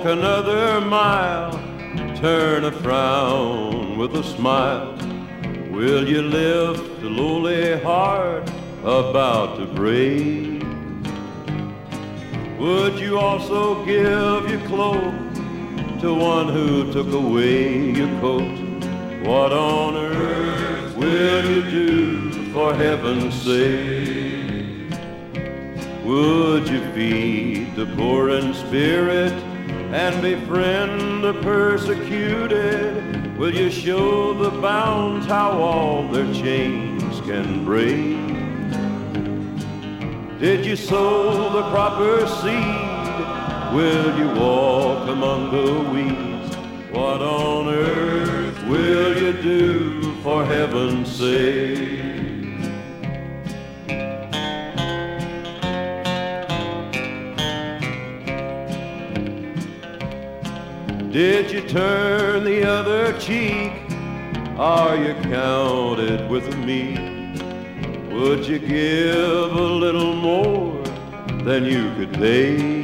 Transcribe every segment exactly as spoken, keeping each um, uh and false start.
another mile, turn a frown with a smile. Will you lift a lowly heart about to break? Would you also give your cloak to one who took away your coat? What on earth will you do for heaven's sake? Would you feed the poor in spirit and befriend the persecuted? Will you show the bound how all their chains can break? Did you sow the proper seed? Will you walk among the weeds? What on earth will you do for heaven's sake? Did you turn the other cheek? Are you counted with me? Would you give a little more than you could pay?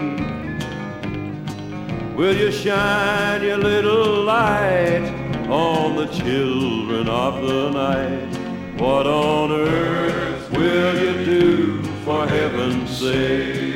Will you shine your little light on the children of the night? What on earth will you do for heaven's sake?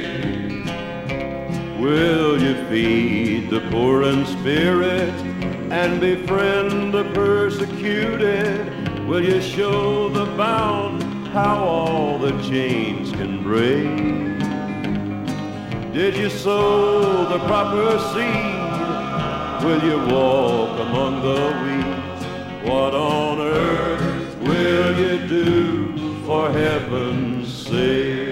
Will you feed the poor in spirit and befriend the persecuted? Will you show the bound how all the chains can break? Did you sow the proper seed? Will you walk among the weeds? What on earth will you do for heaven's sake?